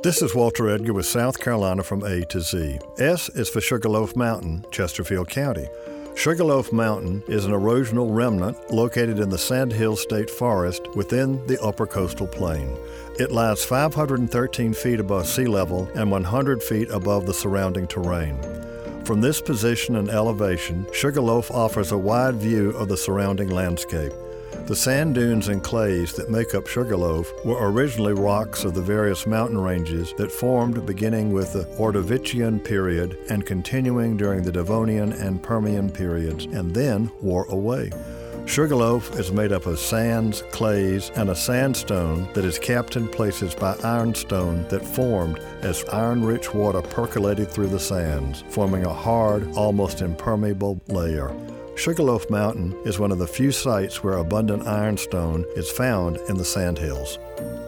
This is Walter Edgar with South Carolina from A to Z. S is for Sugarloaf Mountain, Chesterfield County. Sugarloaf Mountain is an erosional remnant located in the Sandhills State Forest within the Upper Coastal Plain. It lies 513 feet above sea level and 100 feet above the surrounding terrain. From this position and elevation, Sugarloaf offers a wide view of the surrounding landscape. The sand dunes and clays that make up Sugarloaf were originally rocks of the various mountain ranges that formed beginning with the Ordovician period and continuing during the Devonian and Permian periods, and then wore away. Sugarloaf is made up of sands, clays, and a sandstone that is capped in places by ironstone that formed as iron-rich water percolated through the sands, forming a hard, almost impermeable layer. Sugarloaf Mountain is one of the few sites where abundant ironstone is found in the Sandhills.